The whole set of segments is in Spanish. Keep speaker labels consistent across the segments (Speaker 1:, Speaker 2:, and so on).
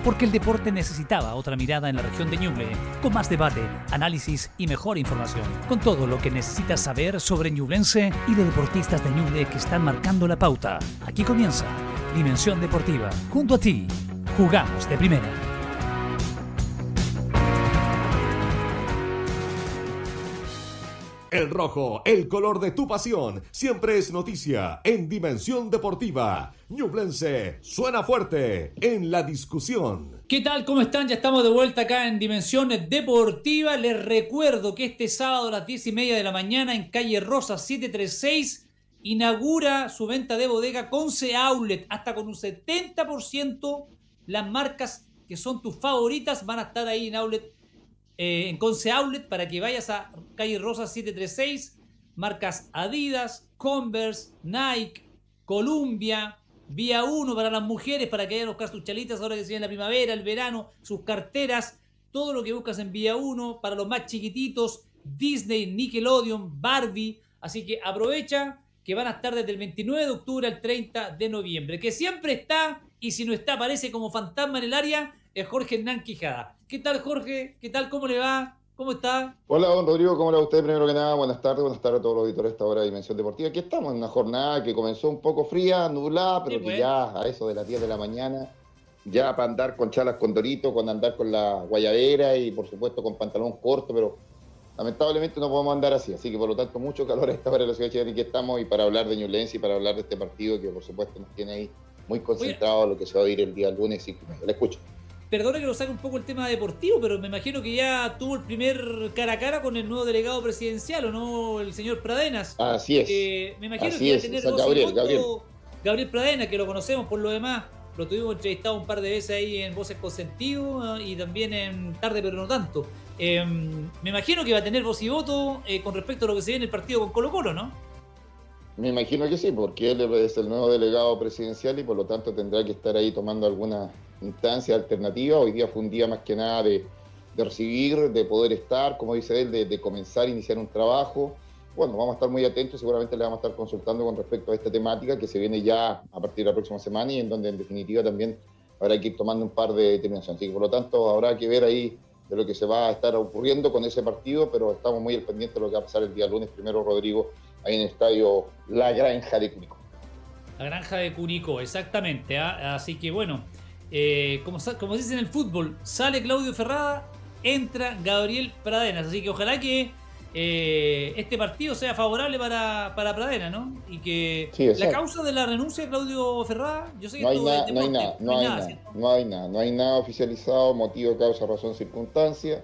Speaker 1: porque el deporte necesitaba otra mirada en la región de Ñuble, con más debate, análisis y mejor información, con todo lo que necesitas saber sobre ñublense y de deportistas de Ñuble que están marcando la pauta. Aquí comienza Dimensión Deportiva, junto a ti, jugamos de primera.
Speaker 2: El rojo, el color de tu pasión, siempre es noticia en Dimensión Deportiva. Ñublense suena fuerte en la discusión.
Speaker 1: ¿Qué tal? ¿Cómo están? Ya estamos de vuelta acá en Dimensión Deportiva. Les recuerdo que este sábado a las 10:30 de la mañana en calle Rosa 736 inaugura su venta de bodega Conce Outlet. Hasta con un 70% las marcas que son tus favoritas van a estar ahí en Outlet. En Conce Outlet, para que vayas a calle Rosa 736, marcas Adidas, Converse, Nike, Columbia, Vía 1 para las mujeres, para que vayan a buscar sus chalitas ahora que se viene la primavera, el verano, sus carteras, todo lo que buscas en Vía 1, para los más chiquititos, Disney, Nickelodeon, Barbie, así que aprovecha que van a estar desde el 29 de octubre al 30 de noviembre, que siempre está, y si no está aparece como fantasma en el área, es Jorge Hernán Quijada. ¿Qué tal, Jorge? ¿Qué tal? ¿Cómo le va? ¿Cómo está?
Speaker 3: Hola, don Rodrigo, ¿cómo le va usted? Primero que nada, buenas tardes a todos los auditores de esta hora de Dimensión Deportiva. Aquí estamos en una jornada que comenzó un poco fría, nublada, pero que ya a eso de las 10 de la mañana, ya para andar con chalas con dorito, con andar con la guayabera y por supuesto con pantalón corto, pero lamentablemente no podemos andar así, así que por lo tanto mucho calor a esta hora de la ciudad de Chile en que estamos y para hablar de Ñublense y para hablar de este partido que por supuesto nos tiene ahí muy concentrado lo que se va a ir el día lunes 5:30. Le escucho.
Speaker 1: Perdone que lo saque un poco el tema deportivo, pero me imagino que ya tuvo el primer cara a cara con el nuevo delegado presidencial, ¿o no? El señor Pradenas.
Speaker 3: Así es.
Speaker 1: Me imagino
Speaker 3: así
Speaker 1: que iba a
Speaker 3: es.
Speaker 1: tener Gabriel Pradenas, que lo conocemos por lo demás. Lo tuvimos entrevistado un par de veces ahí en Voces con Sentido y también en Tarde pero no tanto. Me imagino que va a tener voz y voto con respecto a lo que se ve en el partido con Colo-Colo, ¿no?
Speaker 3: Me imagino que sí, porque él es el nuevo delegado presidencial y por lo tanto tendrá que estar ahí tomando alguna instancia alternativa. Hoy día fue un día más que nada de recibir, de poder estar, como dice él, de comenzar a iniciar un trabajo. Bueno, vamos a estar muy atentos, seguramente le vamos a estar consultando con respecto a esta temática que se viene ya a partir de la próxima semana y en donde en definitiva también habrá que ir tomando un par de determinaciones. Así que por lo tanto habrá que ver ahí de lo que se va a estar ocurriendo con ese partido, pero estamos muy al pendiente de lo que va a pasar el día lunes, primero Rodrigo, ahí en el estadio La Granja de Curicó.
Speaker 1: La Granja de Curicó, exactamente. Así que bueno, como se dice en el fútbol, sale Claudio Ferrada, entra Gabriel Pradenas. Así que ojalá que este partido sea favorable para Pradenas, ¿no? Y que sí, la causa de la renuncia de Claudio Ferrada, yo sé que
Speaker 3: no hay nada oficializado, motivo, causa, razón, circunstancia.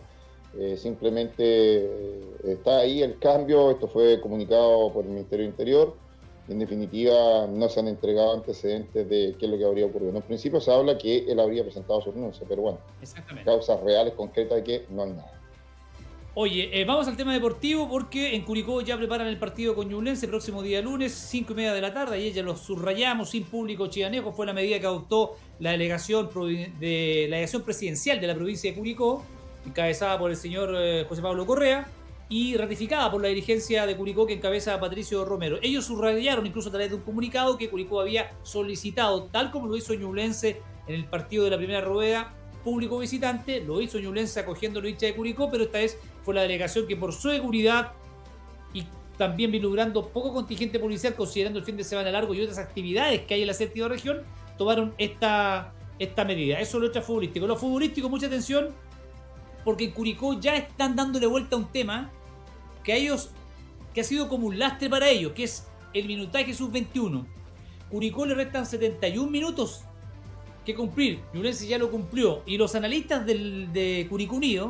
Speaker 3: Simplemente está ahí el cambio. Esto fue comunicado por el Ministerio del Interior. En definitiva, no se han entregado antecedentes de qué es lo que habría ocurrido. En un principio se habla que él habría presentado su renuncia, pero bueno, causas reales, concretas de que no hay nada.
Speaker 1: Oye, vamos al tema deportivo porque en Curicó ya preparan el partido con Ñublense próximo día lunes, 5:30 de la tarde. Ayer ya lo subrayamos, sin público chianejo. Fue la medida que adoptó la delegación presidencial de la provincia de Curicó, encabezada por el señor José Pablo Correa y ratificada por la dirigencia de Curicó que encabeza a Patricio Romero. Ellos subrayaron incluso a través de un comunicado que Curicó había solicitado, tal como lo hizo Ñublense en el partido de la primera rueda, público visitante. Lo hizo Ñublense acogiendo a los hinchas de Curicó, pero esta vez fue la delegación que por su seguridad y también vislumbrando poco contingente policial, considerando el fin de semana largo y otras actividades que hay en la séptima región, tomaron esta medida. Eso es lo extrafutbolístico. Lo futbolístico, mucha atención, porque en Curicó ya están dándole vuelta a un tema que ha sido como un lastre para ellos, que es el minutaje sub-21. Curicó le restan 71 minutos que cumplir. Ñublense ya lo cumplió. Y los analistas de Curicó Unido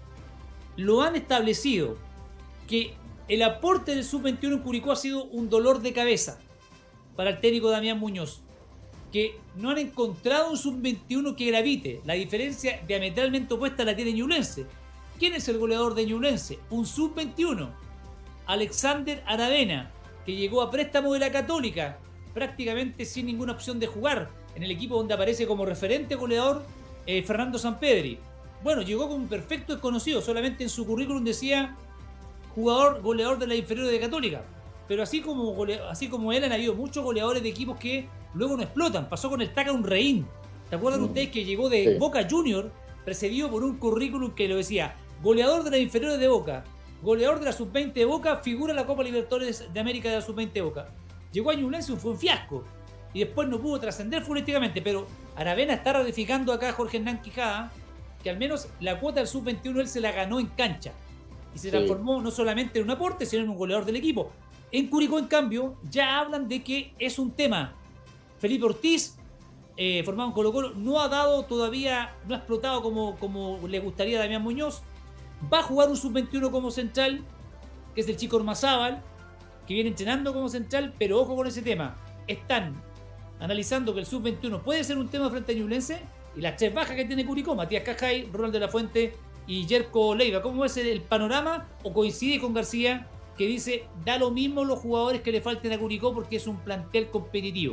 Speaker 1: lo han establecido, que el aporte del sub-21 en Curicó ha sido un dolor de cabeza para el técnico Damián Muñoz, que no han encontrado un sub-21 que gravite. La diferencia diametralmente opuesta la tiene Ñublense. ¿Quién es el goleador de Ñublense? Un sub-21, Alexander Aravena, que llegó a préstamo de la Católica, prácticamente sin ninguna opción de jugar, en el equipo donde aparece como referente goleador Fernando Sampedri. Bueno, llegó como un perfecto desconocido, solamente en su currículum decía jugador goleador de la inferior de Católica. Pero así como él han habido muchos goleadores de equipos que luego no explotan. Pasó con el Taka Unreín, ¿Te acuerdan ustedes que llegó de Boca Junior, precedido por un currículum que lo decía, goleador de las inferiores de Boca, goleador de la sub-20 de Boca, figura en la Copa Libertadores de América de la sub-20 de Boca? Llegó a Ñublense, fue un fiasco, y después no pudo trascender futbolísticamente, pero Aravena está ratificando acá a Jorge Hernán Quijada, que al menos la cuota del sub-21 él se la ganó en cancha, y se transformó no solamente en un aporte, sino en un goleador del equipo. En Curicó, en cambio, ya hablan de que es un tema. Felipe Ortiz, formado en Colo-Colo, no ha dado todavía, no ha explotado como le gustaría a Damián Muñoz. Va a jugar un sub-21 como central, que es el chico Ormazábal, que viene entrenando como central, pero ojo con ese tema. Están analizando que el sub-21 puede ser un tema frente a Ñublense, y las 3 bajas que tiene Curicó, Matías Cajay, Ronald de la Fuente y Jerko Leiva. ¿Cómo es el panorama? ¿O coincide con García, que dice, da lo mismo los jugadores que le falten a Curicó porque es un plantel competitivo?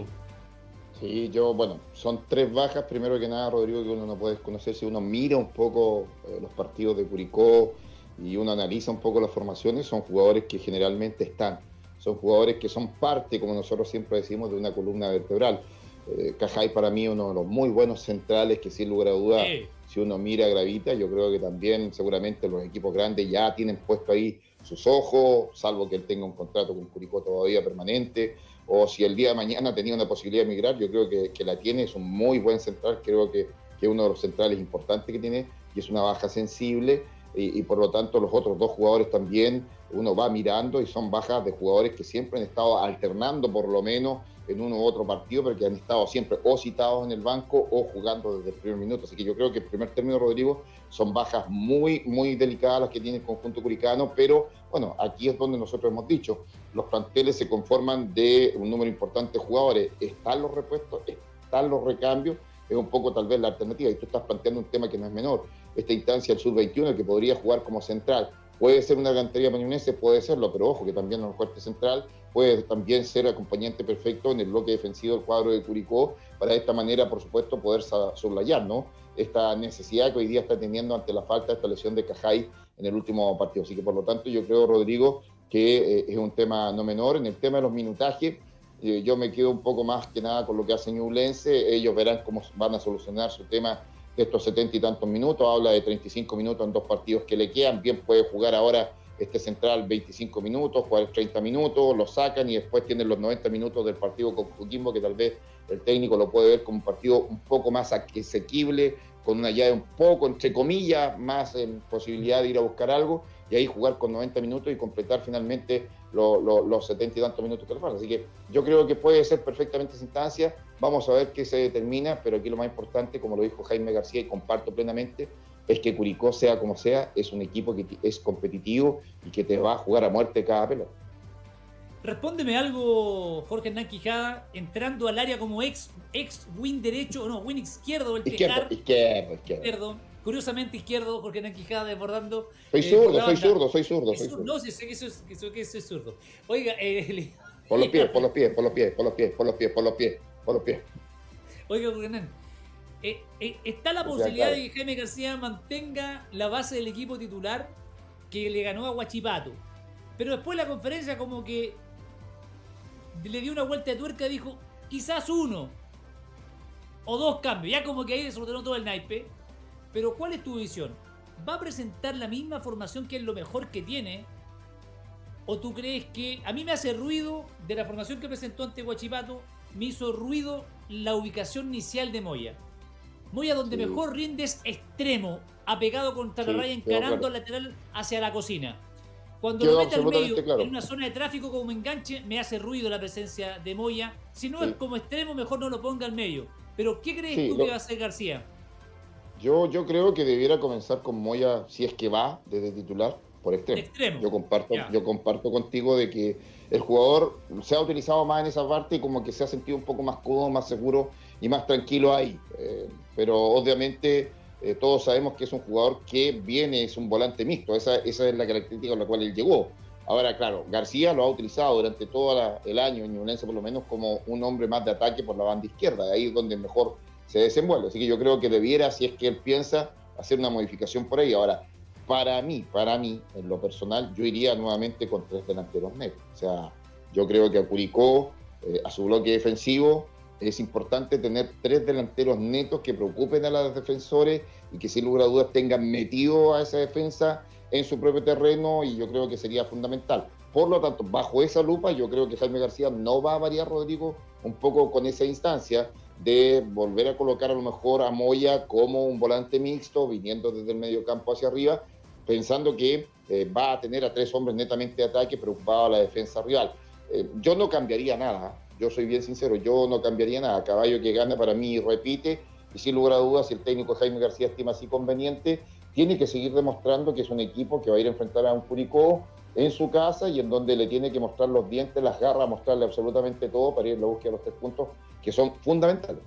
Speaker 3: Sí, son 3 bajas, primero que nada, Rodrigo, que uno no puede desconocer. Si uno mira un poco los partidos de Curicó y uno analiza un poco las formaciones, son jugadores que generalmente están, son jugadores que son parte, como nosotros siempre decimos, de una columna vertebral. Cajay para mí uno de los muy buenos centrales que sin lugar a duda, si uno mira a Gravita, yo creo que también seguramente los equipos grandes ya tienen puesto ahí sus ojos, salvo que él tenga un contrato con Curicó todavía permanente, o si el día de mañana tenía una posibilidad de emigrar, yo creo que la tiene, es un muy buen central, creo que es uno de los centrales importantes que tiene, y es una baja sensible, y por lo tanto los otros 2 jugadores también, uno va mirando y son bajas de jugadores que siempre han estado alternando por lo menos en uno u otro partido, pero que han estado siempre o citados en el banco o jugando desde el primer minuto. Así que yo creo que en primer término, Rodrigo, son bajas muy, muy delicadas las que tiene el conjunto curicano, pero bueno, aquí es donde nosotros hemos dicho, los planteles se conforman de un número importante de jugadores, están los repuestos, están los recambios, es un poco tal vez la alternativa, y tú estás planteando un tema que no es menor, esta instancia del sub-21, que podría jugar como central, puede ser una cantería pañonense, puede serlo, pero ojo que también en el fuerte central puede también ser acompañante perfecto en el bloque defensivo del cuadro de Curicó, para de esta manera, por supuesto, poder soslayar, ¿no?, esta necesidad que hoy día está teniendo ante la falta de esta lesión de Cajay en el último partido. Así que, por lo tanto, yo creo, Rodrigo, que es un tema no menor. En el tema de los minutajes, yo me quedo un poco más que nada con lo que hace Ñublense. Ellos verán cómo van a solucionar su tema de estos 70 y tantos minutos. Habla de 35 minutos en 2 partidos que le quedan. Bien puede jugar ahora este central 25 minutos, jugar 30 minutos, lo sacan y después tienen los 90 minutos del partido con Coquimbo, que tal vez el técnico lo puede ver como un partido un poco más asequible, con una llave un poco, entre comillas, más en posibilidad de ir a buscar algo, y ahí jugar con 90 minutos y completar finalmente los 70 y tantos minutos que le faltan. Así que yo creo que puede ser perfectamente esa instancia. Vamos a ver qué se determina, pero aquí lo más importante, como lo dijo Jaime García, y comparto plenamente, es que Curicó, sea como sea, es un equipo que es competitivo y que te va a jugar a muerte cada pelota.
Speaker 1: Respóndeme algo, Jorge Hernán Quijada, entrando al área como ex win derecho, no, win izquierdo, el Tejar. Izquierdo. Curiosamente izquierdo, Jorge Hernán Quijada desbordando.
Speaker 3: Soy zurdo.
Speaker 1: No, sé que eso es zurdo. Oiga,
Speaker 3: por los pies.
Speaker 1: Oiga, Jorge Hernán, ¿está la posibilidad de que Jaime García mantenga la base del equipo titular que le ganó a Huachipato? Pero después la conferencia como que le dio una vuelta de tuerca y dijo, quizás 1 o 2 cambios, ya como que ahí desordenó todo el naipe. Pero ¿cuál es tu visión? ¿Va a presentar la misma formación que es lo mejor que tiene? ¿O tú crees que... A mí me hace ruido, de la formación que presentó ante Huachipato, me hizo ruido la ubicación inicial de Moya. Moya donde mejor rinde es extremo, apegado contra la raya, encarando al lateral hacia la cocina. Cuando lo mete al medio, en una zona de tráfico como enganche, me hace ruido la presencia de Moya. Si no es como extremo, mejor no lo ponga al medio. Pero ¿qué crees tú que va a hacer García?
Speaker 3: Yo creo que debiera comenzar con Moya, si es que va desde titular, por extremo. Yo comparto contigo de que el jugador se ha utilizado más en esa parte y como que se ha sentido un poco más cómodo, más seguro y más tranquilo ahí. Pero obviamente todos sabemos que es un jugador que viene, es un volante mixto. Esa es la característica con la cual él llegó. Ahora, claro, García lo ha utilizado durante todo el año en Ñublense, por lo menos, como un hombre más de ataque por la banda izquierda. Ahí es donde mejor se desenvuelve. Así que yo creo que debiera, si es que él piensa, hacer una modificación por ahí. Ahora, para mí, en lo personal, yo iría nuevamente con 3 delanteros netos. O sea, yo creo que a Curicó, a su bloque defensivo, Es importante tener 3 delanteros netos que preocupen a los defensores y que sin lugar a dudas tengan metido a esa defensa en su propio terreno, y yo creo que sería fundamental. Por lo tanto, bajo esa lupa, yo creo que Jaime García no va a variar, Rodrigo, un poco con esa instancia de volver a colocar a lo mejor a Moya como un volante mixto, viniendo desde el medio campo hacia arriba, pensando que va a tener a 3 hombres netamente de ataque, preocupado a la defensa rival. Yo no cambiaría nada, yo soy bien sincero, yo no cambiaría nada. Caballo que gana para mí repite, y sin lugar a dudas, si el técnico Jaime García estima así conveniente, tiene que seguir demostrando que es un equipo que va a ir a enfrentar a un Curicó en su casa y en donde le tiene que mostrar los dientes, las garras, mostrarle absolutamente todo para ir en la búsqueda de los 3 puntos que son fundamentales.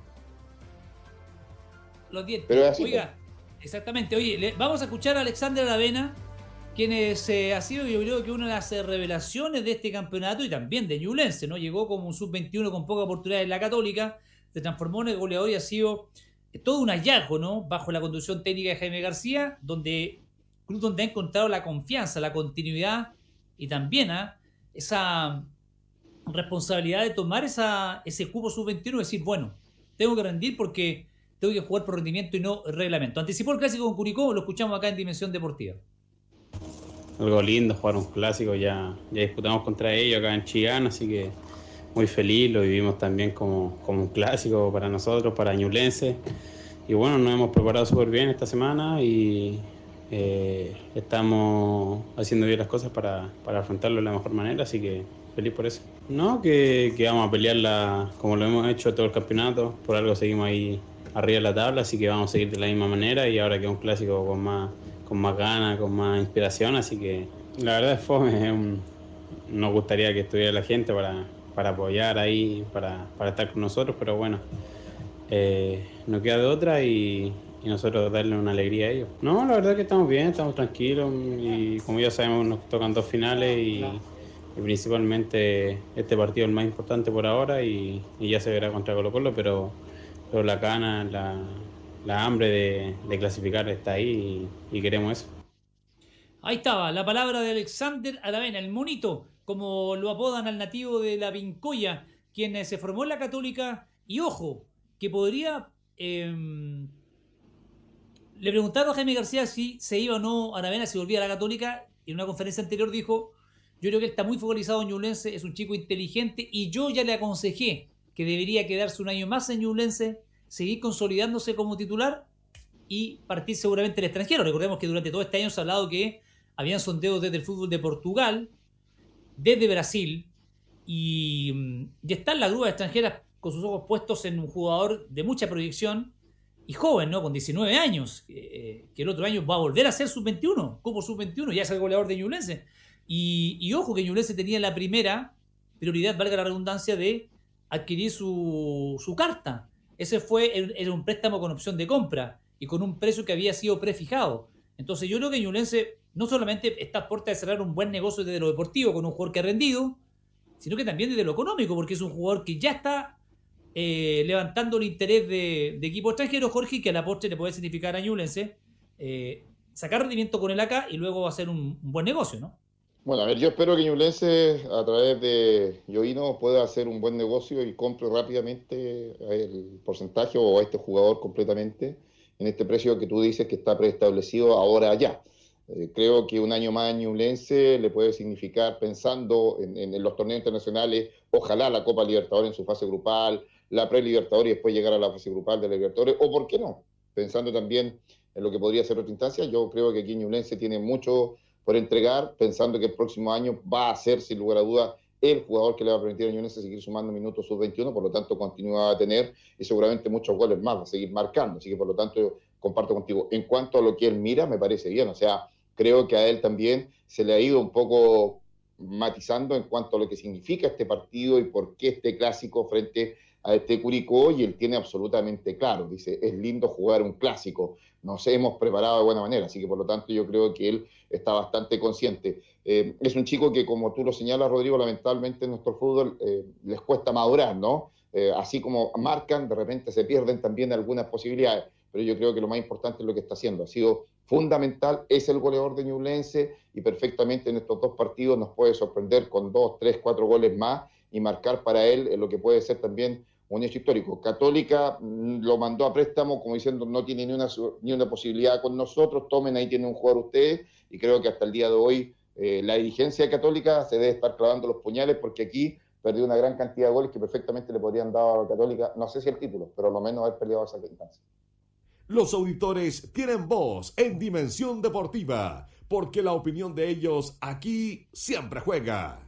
Speaker 1: Los dientes.
Speaker 3: Pero es así,
Speaker 1: oiga, exactamente. Oye, vamos a escuchar a Alexander Aravena, quien ha sido, yo creo que una de las revelaciones de este campeonato y también de Ñublense, ¿no? Llegó como un sub-21 con poca oportunidad en la Católica, se transformó en el goleador y ha sido todo un hallazgo, ¿no? Bajo la conducción técnica de Jaime García, donde ha encontrado la confianza, la continuidad y también esa responsabilidad de tomar ese cupo sub-21 y decir, bueno, tengo que rendir porque tengo que jugar por rendimiento y no reglamento. Anticipó el clásico con Curicó, lo escuchamos acá en Dimensión Deportiva.
Speaker 4: Algo lindo jugar un clásico, ya disputamos contra ellos acá en Chillán, así que muy feliz, lo vivimos también como un clásico para nosotros, para Ñublense. Y bueno, nos hemos preparado súper bien esta semana y estamos haciendo bien las cosas para afrontarlo de la mejor manera, así que feliz por eso. No, que vamos a pelearla como lo hemos hecho todo el campeonato, por algo seguimos ahí arriba de la tabla, así que vamos a seguir de la misma manera y ahora que es un clásico con más ganas, con más inspiración, así que la verdad es fome, nos gustaría que estuviera la gente para apoyar ahí, para estar con nosotros, pero bueno, no queda de otra y nosotros darle una alegría a ellos. No, la verdad que estamos bien, estamos tranquilos y como ya sabemos nos tocan 2 finales y principalmente este partido es el más importante por ahora y ya se verá contra Colo-Colo, pero la gana, la hambre de clasificar está ahí y queremos eso.
Speaker 1: Ahí estaba, la palabra de Alexander Aravena, el monito, como lo apodan al nativo de la Vincoya, quien se formó en la Católica, y ojo, que podría... le preguntaron a Jaime García si se iba o no a Aravena, si volvía a la Católica, y en una conferencia anterior dijo, yo creo que él está muy focalizado en Ñublense, es un chico inteligente, y yo ya le aconsejé que debería quedarse un año más en Ñublense, seguir consolidándose como titular y partir seguramente al extranjero. Recordemos que durante todo este año se ha hablado que habían sondeos desde el fútbol de Portugal, desde Brasil, y están las grúas extranjeras con sus ojos puestos en un jugador de mucha proyección y joven, ¿no? Con 19 años, que el otro año va a volver a ser sub-21, como sub-21, ya es el goleador de Ñublense. Y ojo que Ñublense tenía la primera prioridad, valga la redundancia, de adquirir su carta. Ese era un préstamo con opción de compra y con un precio que había sido prefijado. Entonces yo creo que Ñublense no solamente está a puerta de cerrar un buen negocio desde lo deportivo con un jugador que ha rendido, sino que también desde lo económico, porque es un jugador que ya está levantando el interés de equipos extranjeros, Jorge, y que a la postre le puede significar a Ñublense sacar rendimiento con él acá y luego hacer un buen negocio, ¿no?
Speaker 3: Bueno, a ver, yo espero que Ñublense a través de Yoino pueda hacer un buen negocio y compre rápidamente el porcentaje o a este jugador completamente en este precio que tú dices que está preestablecido ahora ya. Creo que un año más en Ñublense le puede significar, pensando en los torneos internacionales, ojalá la Copa Libertadores en su fase grupal, la pre-Libertadores y después llegar a la fase grupal de la Libertadores, o por qué no, pensando también en lo que podría ser otra instancia. Yo creo que aquí Ñublense tiene mucho por entregar, pensando que el próximo año va a ser, sin lugar a dudas, el jugador que le va a permitir a Ñublense seguir sumando minutos sub-21, por lo tanto continúa a tener y seguramente muchos goles más, va a seguir marcando, así que por lo tanto yo comparto contigo. En cuanto a lo que él mira, me parece bien, o sea, creo que a él también se le ha ido un poco matizando en cuanto a lo que significa este partido y por qué este clásico frente a este Curicó, y él tiene absolutamente claro, dice, es lindo jugar un clásico, nos hemos preparado de buena manera, así que por lo tanto yo creo que él está bastante consciente. Es un chico que, como tú lo señalas, Rodrigo, lamentablemente en nuestro fútbol les cuesta madurar, ¿no? Así como marcan, de repente se pierden también algunas posibilidades, pero yo creo que lo más importante es lo que está haciendo, ha sido fundamental, es el goleador de Ñublense y perfectamente en estos 2 partidos nos puede sorprender con 2, 3, 4 goles más y marcar para él lo que puede ser también un hecho histórico. Católica lo mandó a préstamo como diciendo no tiene ni una posibilidad con nosotros, tomen, ahí tienen un jugador ustedes, y creo que hasta el día de hoy la dirigencia de Católica se debe estar clavando los puñales porque aquí perdió una gran cantidad de goles que perfectamente le podrían dar a Católica, no sé si el título, pero lo menos haber peleado esa instancia.
Speaker 2: Los auditores tienen voz en Dimensión Deportiva, porque la opinión de ellos aquí siempre juega.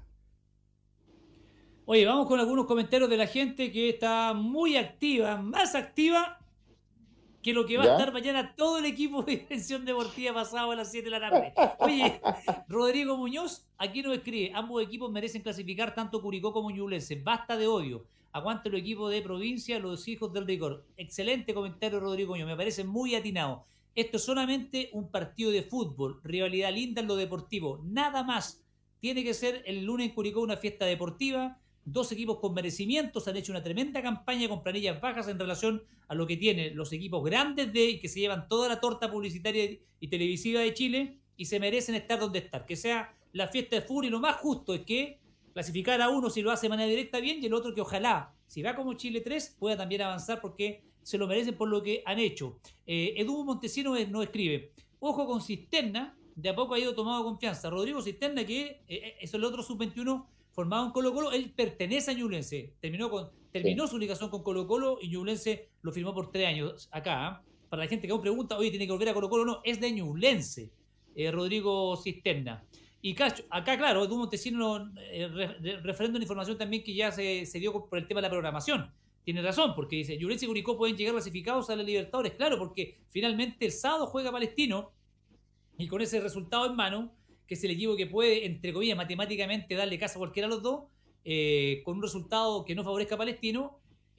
Speaker 1: Oye, vamos con algunos comentarios de la gente que está muy activa, más activa que lo que va a estar mañana todo el equipo de Dimensión Deportiva pasado a las 7 de la tarde. Oye, Rodrigo Muñoz aquí nos escribe: ambos equipos merecen clasificar, tanto Curicó como Ñublense. Basta de odio. Aguante el equipo de provincia, los hijos del rigor. Excelente comentario, Rodrigo Muñoz. Me parece muy atinado. Esto es solamente un partido de fútbol. Rivalidad linda en lo deportivo. Nada más. Tiene que ser el lunes en Curicó una fiesta deportiva. Dos equipos con merecimientos han hecho una tremenda campaña con planillas bajas en relación a lo que tienen los equipos grandes que se llevan toda la torta publicitaria y televisiva de Chile y se merecen estar donde estar. Que sea la fiesta de fútbol, y lo más justo es que clasificar a uno si lo hace de manera directa bien, y el otro que ojalá, si va como Chile 3, pueda también avanzar porque se lo merecen por lo que han hecho. Edu Montesino nos escribe: ojo con Cisterna, de a poco ha ido tomando confianza. Rodrigo Cisterna, que es el otro sub-21 formado en Colo-Colo, él pertenece a Ñublense, terminó su ligación con Colo-Colo y Ñublense lo firmó por 3 años acá. Para la gente que aún pregunta, oye, ¿tiene que volver a Colo-Colo? No, es de Ñublense, Rodrigo Cisterna. Y acá, claro, Edu Montesino referendo una información también que ya se dio por el tema de la programación. Tiene razón, porque dice, Ñublense y Curicó pueden llegar clasificados a la Libertadores. Claro, porque finalmente el sábado juega Palestino, y con ese resultado en mano, que es el equipo que puede, entre comillas, matemáticamente darle casa a cualquiera de los dos, con un resultado que no favorezca a Palestino,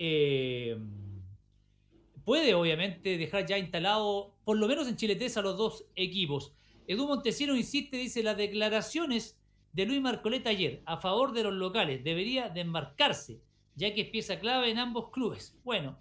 Speaker 1: puede obviamente dejar ya instalado, por lo menos en Chile 3, a los dos equipos. Edu Montesino insiste, dice: las declaraciones de Luis Marcoleta ayer a favor de los locales debería desmarcarse, ya que es pieza clave en ambos clubes. Bueno,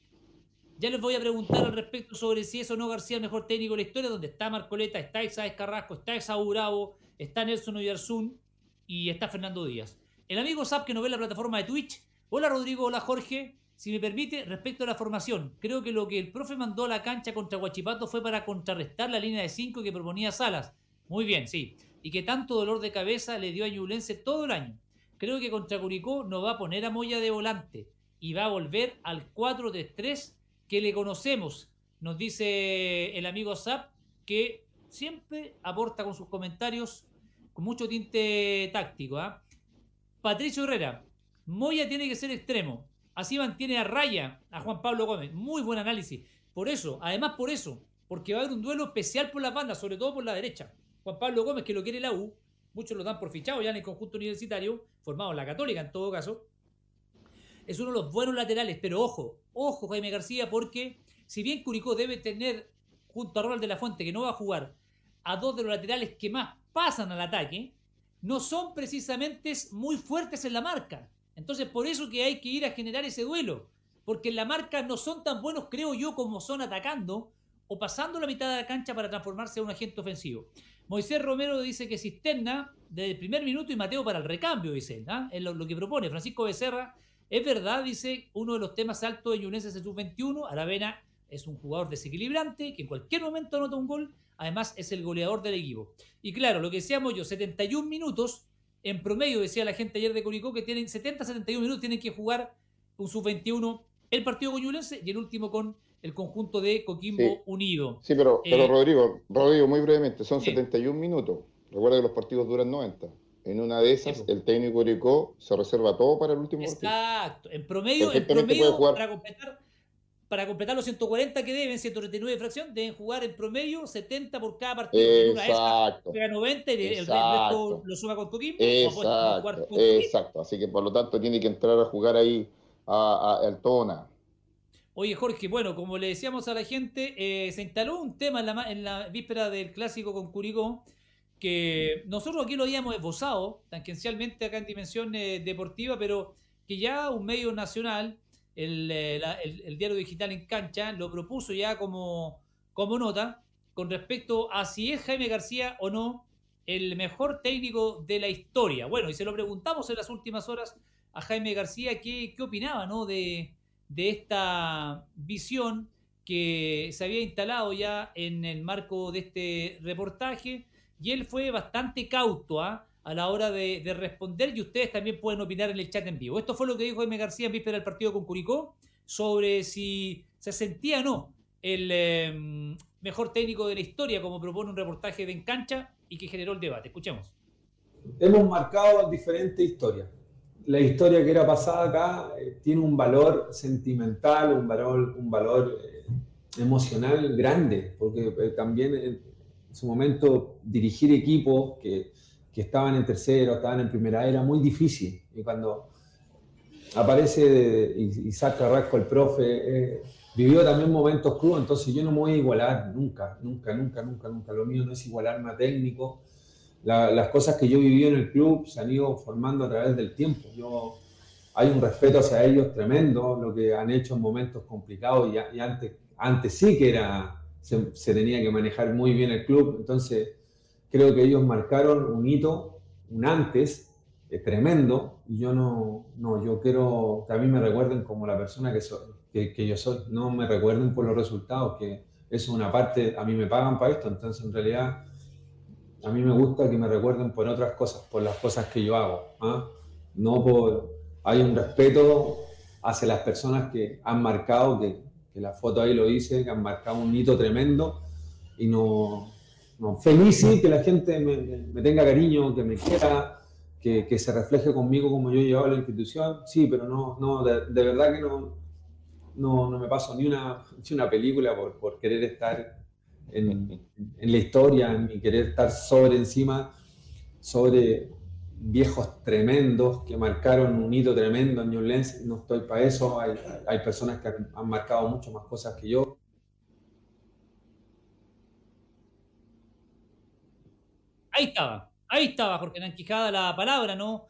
Speaker 1: ya les voy a preguntar al respecto sobre si es o no García el mejor técnico de la historia, donde está Marcoleta, está Isaías Carrasco, está Esaú Bravo, está Nelson Oyarzún y está Fernando Díaz. El amigo Zap, que nos ve en la plataforma de Twitch: hola Rodrigo, hola Jorge. Si me permite, respecto a la formación, creo que lo que el profe mandó a la cancha contra Huachipato fue para contrarrestar la línea de 5 que proponía Salas. Muy bien, sí. Y que tanto dolor de cabeza le dio a Ñublense todo el año. Creo que contra Curicó no va a poner a Moya de volante y va a volver al 4-3-3 que le conocemos. Nos dice el amigo Zap, que siempre aporta con sus comentarios con mucho tinte táctico. Patricio Herrera: Moya tiene que ser extremo. Así mantiene a raya a Juan Pablo Gómez. Muy buen análisis. Por eso, además por eso, porque va a haber un duelo especial por las bandas, sobre todo por la derecha. Juan Pablo Gómez, que lo quiere la U, muchos lo dan por fichado ya en el conjunto universitario, formado en la Católica en todo caso, es uno de los buenos laterales. Pero ojo Jaime García, porque si bien Curicó debe tener, junto a Ronald de la Fuente, que no va a jugar, a dos de los laterales que más pasan al ataque, no son precisamente muy fuertes en la marca. Entonces, por eso que hay que ir a generar ese duelo, porque en la marca no son tan buenos, creo yo, como son atacando o pasando la mitad de la cancha para transformarse en un agente ofensivo. Moisés Romero dice que Cisterna desde el primer minuto y Mateo para el recambio, dice, es lo que propone. Francisco Becerra: es verdad, dice, uno de los temas altos de Ñublense es el sub-21. Aravena es un jugador desequilibrante que en cualquier momento anota un gol, además es el goleador del equipo. Y claro, lo que decíamos yo, 71 minutos en promedio, decía la gente ayer de Curicó, que tienen 70-71 minutos, tienen que jugar un sub-21, el partido con Ñublense y el último con el conjunto de Coquimbo Unido.
Speaker 3: Sí, pero Rodrigo, muy brevemente, son 71 minutos. Recuerda que los partidos duran 90. En una de esas, el técnico de Curicó se reserva todo para el último partido.
Speaker 1: Exacto. En promedio para completar los 140 que deben, 139 de fracción, deben jugar en promedio 70 por cada partido.
Speaker 3: Exacto.
Speaker 1: Juega 90 y el resto lo suma con Coquimbo.
Speaker 3: Exacto. Así que por lo tanto tiene que entrar a jugar ahí al Tona.
Speaker 1: Oye, Jorge, bueno, como le decíamos a la gente, se instaló un tema en la víspera del clásico con Curicó, que nosotros aquí lo habíamos esbozado tangencialmente acá en Dimensión Deportiva, pero que ya un medio nacional, el diario digital En Cancha, lo propuso ya como nota con respecto a si es Jaime García o no el mejor técnico de la historia. Bueno, y se lo preguntamos en las últimas horas a Jaime García qué opinaba, ¿no?, de de esta visión que se había instalado ya en el marco de este reportaje, y él fue bastante cauto a la hora de responder, y ustedes también pueden opinar en el chat en vivo. Esto fue lo que dijo Jaime García en víspera del partido con Curicó, sobre si se sentía o no el mejor técnico de la historia, como propone un reportaje de En Cancha y que generó el debate. Escuchemos.
Speaker 5: Hemos marcado diferentes historias. La historia que era pasada acá tiene un valor sentimental, un valor emocional grande, porque también en su momento dirigir equipos que estaban en tercero, estaban en primera, era muy difícil. Y cuando aparece Isaac Carrasco, el profe, vivió también momentos crudos, entonces yo no me voy a igualar nunca. Lo mío no es igualarme a técnico. Las cosas que yo viví en el club se han ido formando a través del tiempo. Hay un respeto hacia ellos tremendo, lo que han hecho en momentos complicados, y antes sí que se tenía que manejar muy bien el club. Entonces creo que ellos marcaron un hito, un antes tremendo, y yo quiero que a mí me recuerden como la persona que yo soy, no me recuerden por los resultados, que es una parte, a mí me pagan para esto, entonces en realidad a mí me gusta que me recuerden por otras cosas, por las cosas que yo hago, no por... Hay un respeto hacia las personas que han marcado, que la foto ahí lo dice, que han marcado un hito tremendo, y feliz sí, que la gente me tenga cariño, que me quiera, que se refleje conmigo como yo he llevado la institución, sí, pero de verdad que no me paso ni una película por querer estar en la historia, ni querer estar sobre viejos tremendos que marcaron un hito tremendo en Ñublense. No estoy para eso. Hay personas que han marcado mucho más cosas que yo.
Speaker 1: Ahí estaba Jorge Nanquijada, la palabra, ¿no?,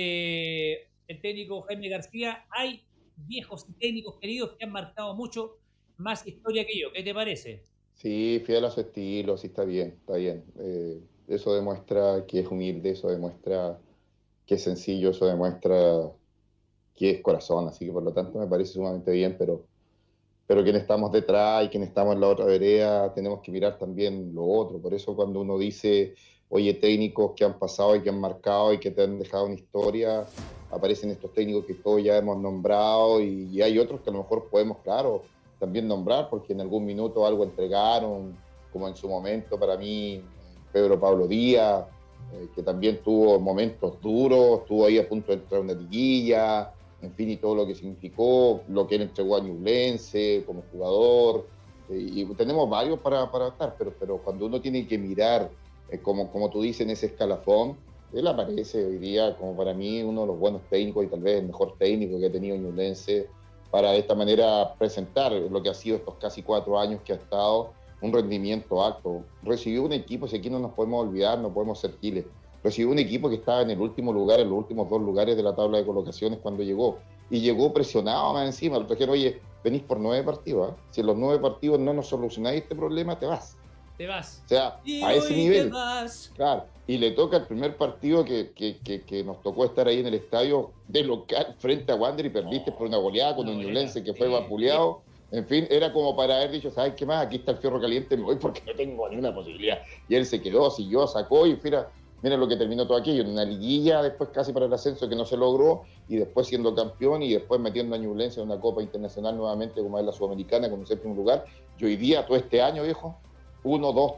Speaker 1: de el técnico Jaime García. Hay viejos y técnicos queridos que han marcado mucho más historia que yo. ¿Qué te parece?
Speaker 3: Sí, fiel a su estilo, sí, está bien, está bien. Eso demuestra que es humilde, eso demuestra que es sencillo, eso demuestra que es corazón, así que por lo tanto me parece sumamente bien, pero quienes estamos detrás y quienes estamos en la otra vereda tenemos que mirar también lo otro. Por eso cuando uno dice, oye, técnicos que han pasado y que han marcado y que te han dejado una historia, aparecen estos técnicos que todos ya hemos nombrado, y hay otros que a lo mejor podemos, claro, también nombrar, porque en algún minuto algo entregaron, como en su momento para mí Pedro Pablo Díaz, que también tuvo momentos duros, estuvo ahí a punto de entrar a una liguilla, en fin, y todo lo que significó, lo que él entregó a Ñublense como jugador, y tenemos varios para estar, pero cuando uno tiene que mirar, como tú dices, en ese escalafón, él aparece hoy día como para mí uno de los buenos técnicos y tal vez el mejor técnico que ha tenido Ñublense, para de esta manera presentar lo que ha sido estos casi 4 años que ha estado, un rendimiento alto. Recibió un equipo, si aquí no nos podemos olvidar, no podemos ser giles, recibió un equipo que estaba en el último lugar, en los últimos 2 lugares de la tabla de colocaciones cuando llegó, y llegó presionado más encima. Le trajeron, oye, venís por 9 partidos, si en los 9 partidos no nos solucionáis este problema, te vas.
Speaker 1: Te vas.
Speaker 3: O sea, a ese nivel. Claro. Y le toca el primer partido que nos tocó estar ahí en el estadio de local frente a Wander, y perdiste por una goleada con un Ñublense que fue vapuleado. En fin, era como para haber dicho, ¿sabes qué más? Aquí está el fierro caliente, me voy porque no tengo ni una posibilidad. Y él se quedó, siguió, sacó, y mira lo que terminó todo aquello, en una liguilla después casi para el ascenso que no se logró, y después siendo campeón, y después metiendo a Ñublense en una Copa Internacional nuevamente, como es la Sudamericana, con un 7º lugar. Y hoy día, todo este año, viejo, 1, 2,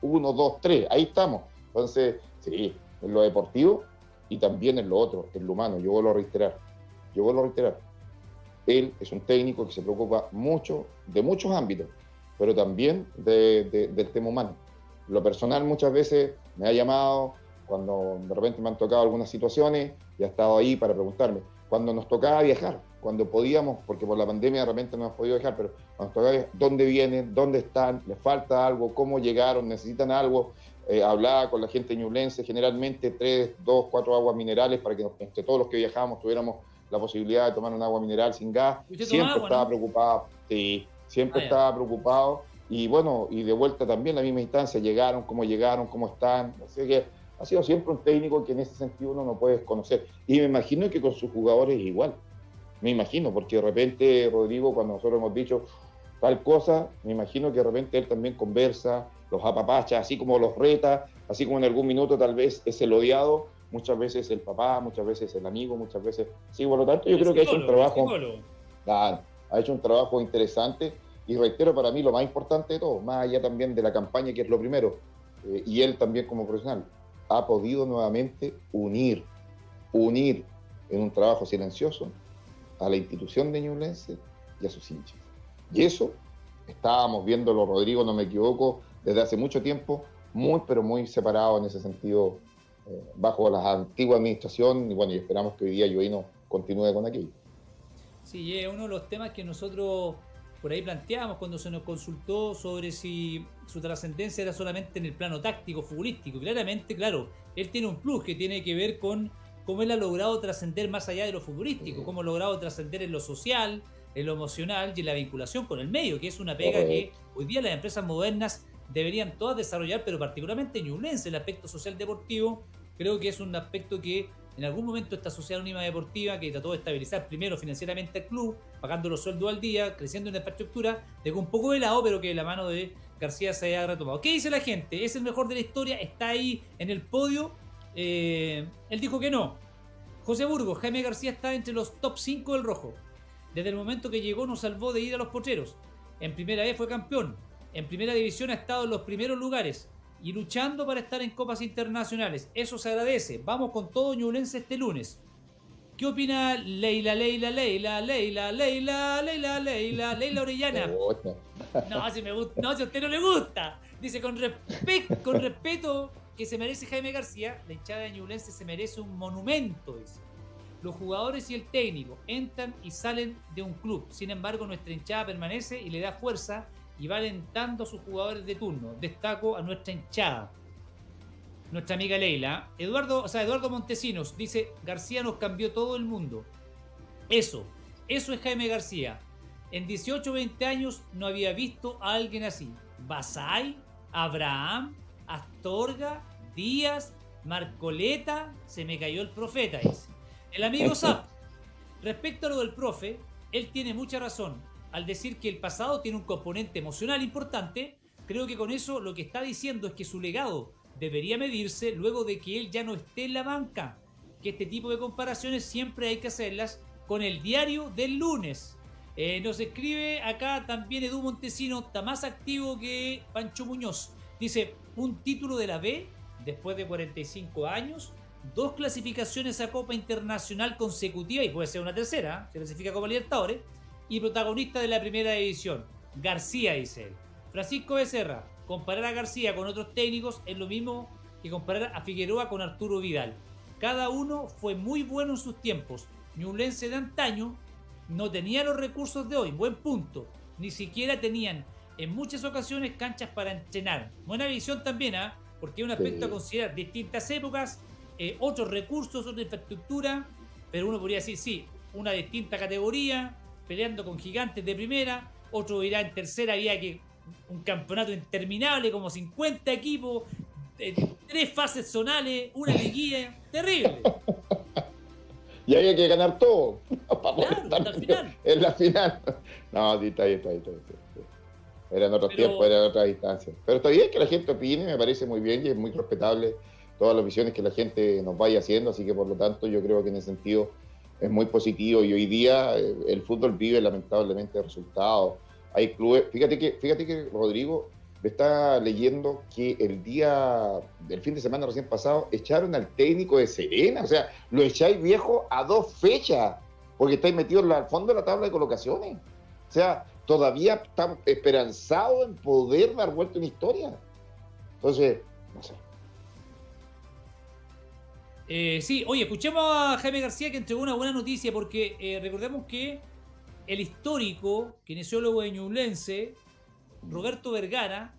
Speaker 3: 3, ahí estamos. Entonces, sí, en lo deportivo y también en lo otro, en lo humano. Yo vuelvo a reiterar. Él es un técnico que se preocupa mucho de muchos ámbitos, pero también del tema humano. Lo personal muchas veces me ha llamado, cuando de repente me han tocado algunas situaciones, y ha estado ahí para preguntarme. Cuando nos tocaba viajar, cuando podíamos, porque por la pandemia de repente no hemos podido viajar, pero cuando nos tocaba viajar, ¿dónde vienen? ¿Dónde están? ¿Les falta algo? ¿Cómo llegaron? ¿Necesitan algo? Hablaba con la gente ñublense, generalmente 3, 2, 4 aguas minerales para que entre todos los que viajábamos tuviéramos la posibilidad de tomar un agua mineral sin gas. Siempre estaba preocupado, sí, siempre estaba preocupado, y bueno, y de vuelta también la misma instancia, llegaron, cómo están, así que ha sido siempre un técnico que en ese sentido uno no puede desconocer, y me imagino que con sus jugadores igual. me imagino, porque de repente, Rodrigo, cuando nosotros hemos dicho tal cosa, me imagino que de repente él también conversa, los apapacha, así como los reta, así como en algún minuto tal vez es el odiado, muchas veces el papá, muchas veces el amigo, muchas veces... Sí, por lo tanto, yo creo que ha hecho un trabajo... Claro, ha hecho un trabajo interesante y reitero, para mí lo más importante de todo, más allá también de la campaña, que es lo primero, y él también como profesional, ha podido nuevamente unir en un trabajo silencioso a la institución de Ñublense y a sus hinchas. Y eso estábamos viéndolo, Rodrigo, no me equivoco, desde hace mucho tiempo, muy pero muy separado en ese sentido, bajo la antigua administración, y bueno, y esperamos que hoy día Yoino continúe con aquello.
Speaker 1: Sí, es uno de los temas que nosotros por ahí planteamos cuando se nos consultó sobre si su trascendencia era solamente en el plano táctico, futbolístico. Claramente, claro, él tiene un plus que tiene que ver con cómo él ha logrado trascender más allá de lo futbolístico, cómo ha logrado trascender en lo social, en lo emocional y en la vinculación con el medio, que es una pega que hoy día las empresas modernas deberían todas desarrollar, pero particularmente Ñublense, el aspecto social deportivo, creo que es un aspecto que en algún momento esta sociedad anónima deportiva, que trató de estabilizar primero financieramente al club, pagando los sueldos al día, creciendo en la infraestructura, dejó un poco de lado, pero que de la mano de García se haya retomado. ¿Qué dice la gente? ¿Es el mejor de la historia? ¿Está ahí en el podio? Él dijo que no. José Burgos, Jaime García está entre los top 5 del rojo. Desde el momento que llegó nos salvó de ir a los potreros. En primera vez fue campeón. En primera división ha estado en los primeros lugares y luchando para estar en copas internacionales. Eso se agradece. Vamos con todo Ñublense este lunes. ¿Qué opina Leila Orellana? No, si me gusta, no, si a usted no le gusta. Dice, con respeto que se merece Jaime García, la hinchada de Ñublense se merece un monumento, dice. Los jugadores y el técnico entran y salen de un club. Sin embargo, nuestra hinchada permanece y le da fuerza y va alentando a sus jugadores de turno. Destaco a nuestra hinchada. Nuestra amiga Leila. Eduardo Montesinos dice, García nos cambió todo el mundo. Eso es Jaime García. En 18 o 20 años no había visto a alguien así. Basay, Abraham, Astorga, Díaz, Marcoleta, se me cayó el profeta, dice. El amigo Zap, respecto a lo del profe, él tiene mucha razón al decir que el pasado tiene un componente emocional importante. Creo que con eso lo que está diciendo es que su legado debería medirse luego de que él ya no esté en la banca, que este tipo de comparaciones siempre hay que hacerlas con el diario del lunes. Nos escribe acá también Edu Montesino, está más activo que Pancho Muñoz. Dice, un título de la B después de 45 años, 2 clasificaciones a Copa Internacional consecutiva, y puede ser una tercera, se clasifica a Copa Libertadores, y protagonista de la primera división. García, dice él. Francisco Becerra, comparar a García con otros técnicos es lo mismo que comparar a Figueroa con Arturo Vidal. Cada uno fue muy bueno en sus tiempos. Ñublense de antaño no tenía los recursos de hoy, buen punto. Ni siquiera tenían en muchas ocasiones canchas para entrenar. Buena visión también, porque hay un aspecto a considerar. Distintas épocas, otros recursos, otra infraestructura, pero uno podría decir, sí, una distinta categoría, peleando con gigantes de primera, otro irá en tercera, había que un campeonato interminable, como 50 equipos, 3 fases zonales, una liguilla, terrible.
Speaker 3: Y había que ganar todo para
Speaker 1: poder estar
Speaker 3: en la final. No, sí, está bien. Eran otros tiempos, eran otras distancias. Pero está bien que la gente opine, me parece muy bien y es muy respetable todas las visiones que la gente nos vaya haciendo, así que por lo tanto yo creo que en ese sentido es muy positivo y hoy día el fútbol vive lamentablemente de resultados. Hay clubes, fíjate que Rodrigo está leyendo que el fin de semana recién pasado echaron al técnico de Serena, o sea, lo echáis viejo a 2 fechas, porque estáis metidos al fondo de la tabla de colocaciones. O sea, todavía están esperanzados en poder dar vuelta una historia. Entonces, no sé.
Speaker 1: Sí, oye, escuchemos a Jaime García que entregó una buena noticia porque recordemos que el histórico kinesiólogo de Ñublense, Roberto Vergara,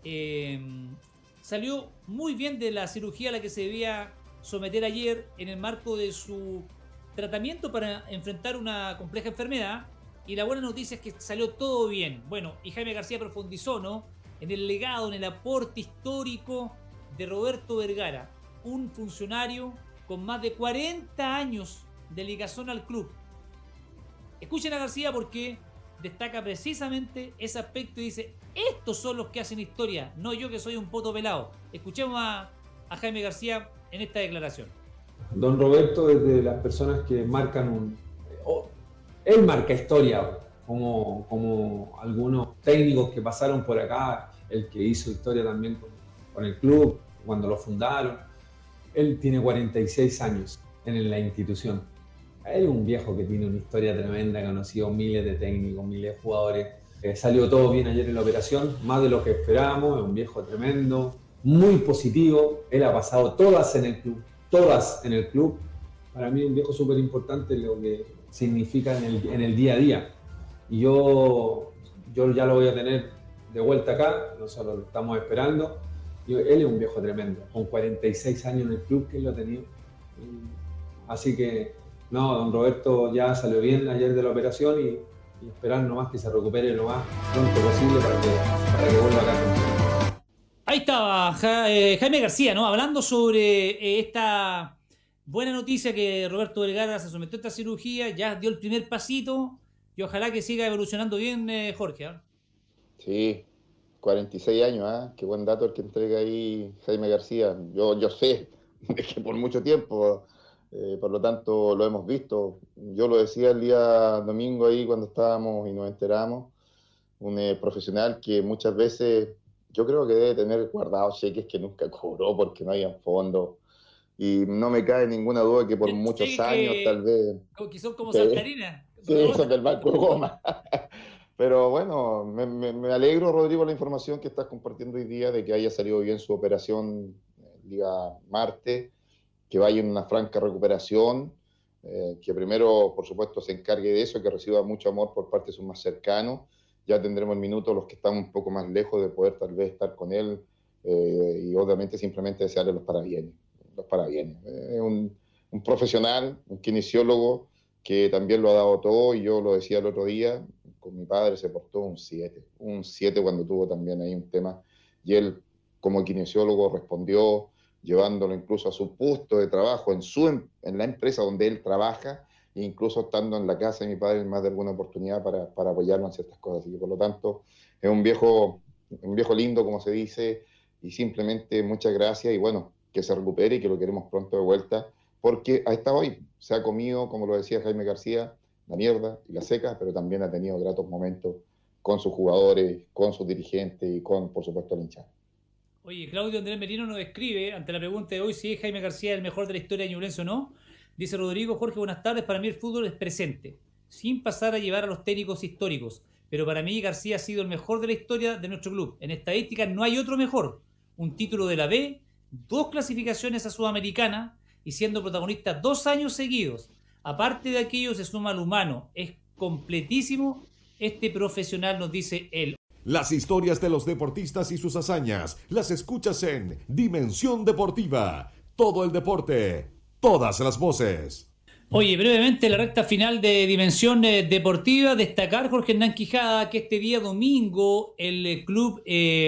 Speaker 1: salió muy bien de la cirugía a la que se debía someter ayer en el marco de su tratamiento para enfrentar una compleja enfermedad, y la buena noticia es que salió todo bien. Bueno, y Jaime García profundizó, ¿no?, en el legado, en el aporte histórico de Roberto Vergara, un funcionario con más de 40 años de ligación al club. Escuchen a García porque destaca precisamente ese aspecto y dice, estos son los que hacen historia, no yo que soy un poto pelado. Escuchemos a Jaime García en esta declaración.
Speaker 5: Don Roberto es de las personas que marcan él marca historia, como algunos técnicos que pasaron por acá, el que hizo historia también con el club, cuando lo fundaron. Él tiene 46 años en la institución. Él es un viejo que tiene una historia tremenda, ha conocido miles de técnicos, miles de jugadores. Salió todo bien ayer en la operación, más de lo que esperábamos. Es un viejo tremendo, muy positivo. Él ha pasado todas en el club. Para mí es un viejo súper importante lo que significa en el día a día. Y yo ya lo voy a tener de vuelta acá, nosotros lo estamos esperando. Él es un viejo tremendo, con 46 años en el club que él lo ha tenido. Así que, no, don Roberto ya salió bien ayer de la operación y esperar nomás que se recupere lo más pronto posible para que vuelva acá.
Speaker 1: Ahí estaba Jaime García, ¿no? Hablando sobre esta buena noticia que Roberto Vergara se sometió a esta cirugía, ya dio el primer pasito y ojalá que siga evolucionando bien, Jorge. ¿Eh?
Speaker 3: Sí, 46 años, ¿eh? Qué buen dato el que entrega ahí Jaime García. Yo sé que por mucho tiempo, por lo tanto lo hemos visto. Yo lo decía el día domingo ahí cuando estábamos y nos enteramos, un profesional que muchas veces yo creo que debe tener guardados cheques que nunca cobró porque no había fondos. Y no me cae ninguna duda que por muchos años tal vez...
Speaker 1: Que son como saltarinas.
Speaker 3: Sí, son del Banco de Goma. Pero bueno, me alegro, Rodrigo, la información que estás compartiendo hoy día de que haya salido bien su operación el día martes, que vaya en una franca recuperación, que primero, por supuesto, se encargue de eso, que reciba mucho amor por parte de sus más cercanos. Ya tendremos el minuto los que están un poco más lejos de poder tal vez estar con él y obviamente simplemente desearle los parabienes. Es un profesional, un kinesiólogo que también lo ha dado todo y yo lo decía el otro día, con mi padre se portó un 7 cuando tuvo también ahí un tema y él como kinesiólogo respondió llevándolo incluso a su puesto de trabajo en la empresa donde él trabaja e incluso estando en la casa de mi padre en más de alguna oportunidad para apoyarlo en ciertas cosas. Así que por lo tanto es un viejo lindo, como se dice, y simplemente muchas gracias y bueno, que se recupere y que lo queremos pronto de vuelta, porque ha estado ahí, se ha comido, como lo decía Jaime García, la mierda y la seca, pero también ha tenido gratos momentos con sus jugadores, con sus dirigentes y con, por supuesto, el hinchado.
Speaker 1: Oye, Claudio Andrés Merino nos escribe, ante la pregunta de hoy, si es Jaime García el mejor de la historia de Ñublense o no. Dice Rodrigo, Jorge, buenas tardes, para mí el fútbol es presente, sin pasar a llevar a los técnicos históricos, pero para mí García ha sido el mejor de la historia de nuestro club. En estadística no hay otro mejor. Un título de la B, 2 clasificaciones a Sudamericana y siendo protagonista 2 años seguidos. Aparte de aquello se suma al humano. Es completísimo este profesional, nos dice él.
Speaker 2: Las historias de los deportistas y sus hazañas las escuchas en Dimensión Deportiva. Todo el deporte, todas las voces.
Speaker 1: Oye, brevemente la recta final de Dimensión Deportiva. Destacar, Jorge Hernán Quijada, que este día domingo el club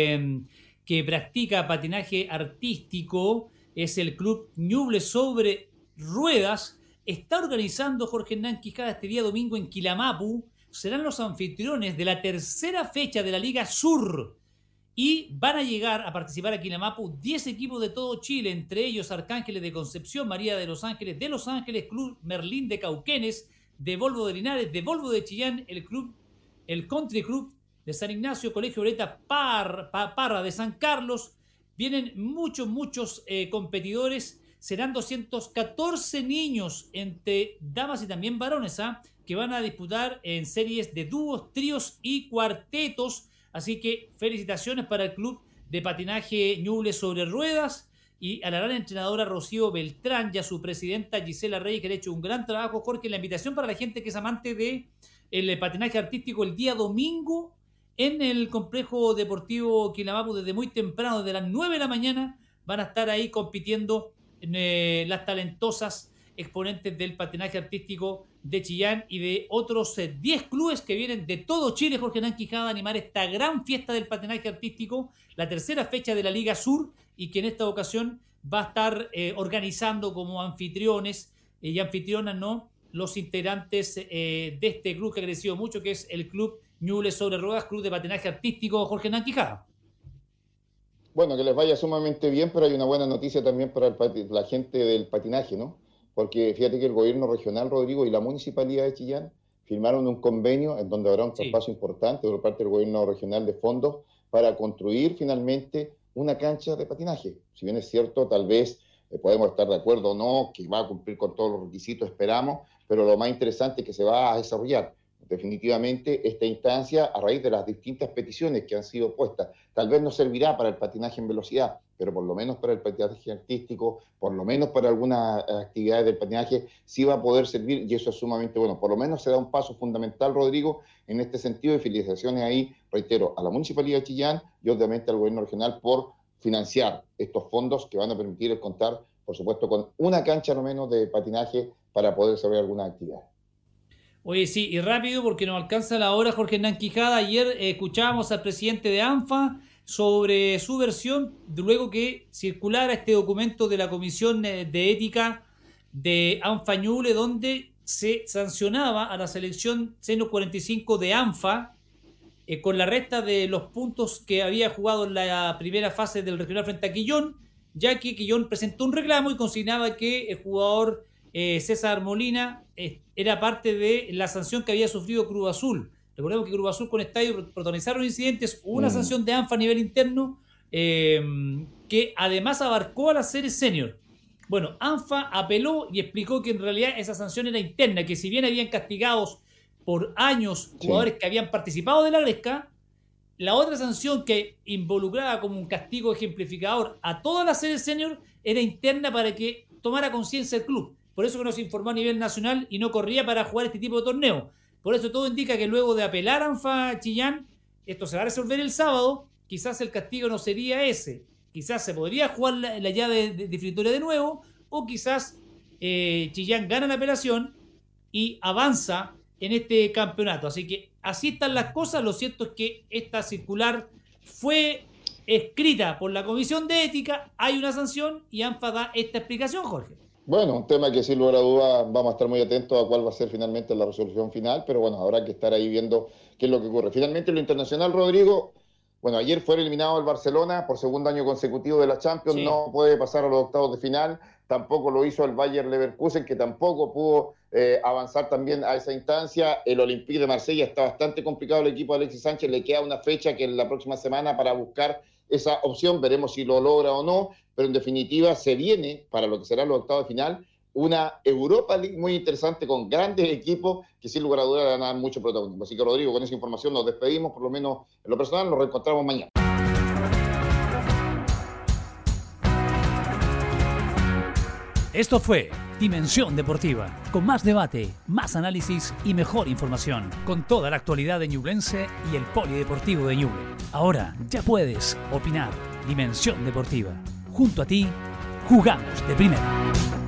Speaker 1: que practica patinaje artístico es el club Ñuble sobre Ruedas. Está organizando, Jorge Hernán Quijada, este día domingo en Quilamapu. Serán los anfitriones de la tercera fecha de la Liga Sur. Y van a llegar a participar a Quilamapu 10 equipos de todo Chile, entre ellos Arcángeles de Concepción, María de Los Ángeles, Club Merlín de Cauquenes, de Volvo de Linares, de Volvo de Chillán, el Country Club de San Ignacio, Colegio Oreta Parra de San Carlos. Vienen muchos competidores. Serán 214 niños entre damas y también varones, que van a disputar en series de dúos, tríos y cuartetos. Así que felicitaciones para el club de patinaje Ñuble sobre Ruedas y a la gran entrenadora Rocío Beltrán y a su presidenta Gisela Reyes, que han hecho un gran trabajo. Jorge, la invitación para la gente que es amante del patinaje artístico el día domingo en el complejo deportivo Quilamapu desde muy temprano, desde las 9 de la mañana, van a estar ahí compitiendo las talentosas exponentes del patinaje artístico de Chillán y de otros 10 clubes que vienen de todo Chile, Jorge Hernán Quijada, a animar esta gran fiesta del patinaje artístico, la tercera fecha de la Liga Sur, y que en esta ocasión va a estar organizando como anfitriones y anfitrionas, ¿no? los integrantes de este club que ha crecido mucho, que es el Club Ñuble sobre Ruedas, Club de Patinaje Artístico Jorge Hernán Quijada.
Speaker 3: Bueno, que les vaya sumamente bien, pero hay una buena noticia también para la gente del patinaje, ¿no? Porque fíjate que el gobierno regional, Rodrigo, y la municipalidad de Chillán firmaron un convenio en donde habrá un traspaso importante por parte del gobierno regional de fondos para construir finalmente una cancha de patinaje. Si bien es cierto, tal vez podemos estar de acuerdo o no, que va a cumplir con todos los requisitos, esperamos, pero lo más interesante es que se va a desarrollar definitivamente esta instancia a raíz de las distintas peticiones que han sido puestas. Tal vez no servirá para el patinaje en velocidad, pero por lo menos para el patinaje artístico, por lo menos para algunas actividades del patinaje, sí va a poder servir y eso es sumamente bueno. Por lo menos se da un paso fundamental, Rodrigo, en este sentido, de felicitaciones ahí, reitero, a la Municipalidad de Chillán y obviamente al Gobierno Regional por financiar estos fondos que van a permitir contar, por supuesto, con una cancha no menos de patinaje para poder desarrollar algunas actividades.
Speaker 1: Oye, sí, y rápido porque nos alcanza la hora, Jorge Hernán Quijada. Ayer escuchábamos al presidente de ANFA sobre su versión, luego que circulara este documento de la Comisión de Ética de ANFA Ñuble, donde se sancionaba a la selección senior 45 de ANFA con la resta de los puntos que había jugado en la primera fase del regional frente a Quillón, ya que Quillón presentó un reclamo y consignaba que el jugador César Molina era parte de la sanción que había sufrido Cruz Azul. Recordemos que Cruz Azul con Estadio protagonizaron incidentes, hubo una sanción de ANFA a nivel interno que además abarcó a la serie senior. Bueno, ANFA apeló y explicó que en realidad esa sanción era interna, que si bien habían castigados por años jugadores que habían participado de la gresca, la otra sanción que involucraba como un castigo ejemplificador a toda la serie senior era interna para que tomara conciencia el club. Por eso que no se informó a nivel nacional y no corría para jugar este tipo de torneo. Por eso todo indica que luego de apelar a ANFA Chillán, esto se va a resolver el sábado, quizás el castigo no sería ese. Quizás se podría jugar la llave definitoria de nuevo, o quizás Chillán gana la apelación y avanza en este campeonato. Así que así están las cosas. Lo cierto es que esta circular fue escrita por la Comisión de Ética, hay una sanción y ANFA da esta explicación, Jorge.
Speaker 3: Bueno, un tema que sin lugar a dudas vamos a estar muy atentos a cuál va a ser finalmente la resolución final, pero bueno, habrá que estar ahí viendo qué es lo que ocurre. Finalmente, lo internacional, Rodrigo, bueno, ayer fue eliminado el Barcelona por segundo año consecutivo de la Champions, no puede pasar a los octavos de final, tampoco lo hizo el Bayer Leverkusen, que tampoco pudo avanzar también a esa instancia. El Olympique de Marsella está bastante complicado el equipo de Alexis Sánchez, le queda una fecha que es la próxima semana para buscar esa opción, veremos si lo logra o no, pero en definitiva se viene, para lo que será los octavos de final, una Europa League muy interesante con grandes equipos que sin lugar a dudas van a dar mucho protagonismo. Así que, Rodrigo, con esa información nos despedimos, por lo menos en lo personal, nos reencontramos mañana.
Speaker 6: Esto fue Dimensión Deportiva, con más debate, más análisis y mejor información, con toda la actualidad de Ñublense y el Polideportivo de Ñuble. Ahora ya puedes opinar. Dimensión Deportiva. Junto a ti, jugamos de primera.